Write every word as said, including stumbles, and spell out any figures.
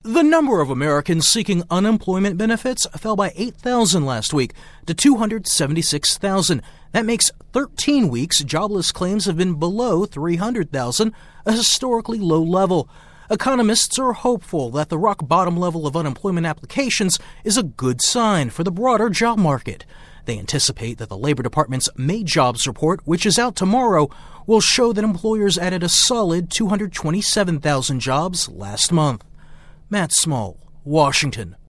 The number of Americans seeking unemployment benefits fell by eight thousand last week to two hundred seventy-six thousand. That makes thirteen weeks jobless claims have been below three hundred thousand, a historically low level. Economists are hopeful that the rock-bottom level of unemployment applications is a good sign for the broader job market. They anticipate that the Labor Department's May jobs report, which is out tomorrow, will show that employers added a solid two hundred twenty-seven thousand jobs last month. Matt Small, Washington.